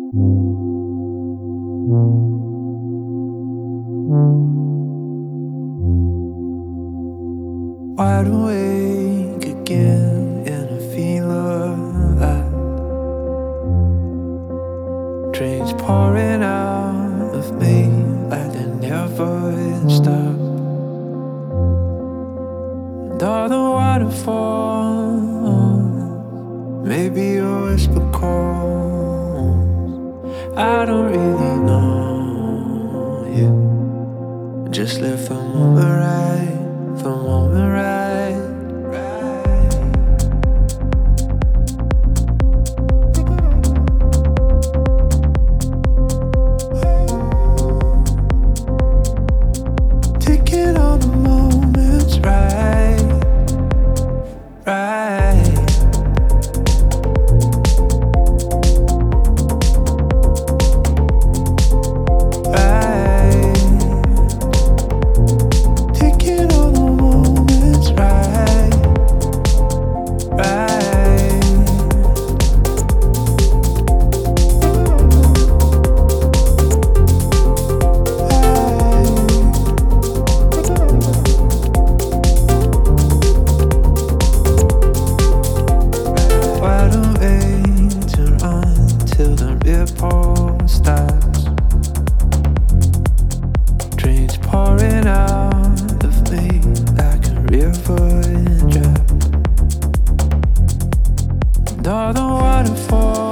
Wide awake again in a fever that dreams pouring out of me like they never stop. And all the waterfalls, maybe a whisper calls. I don't really know you. Just live for the moment right, for the moment right. Taking all the moments right, right. Starts. Dreams pouring out of me like a river in drought. And all the waterfalls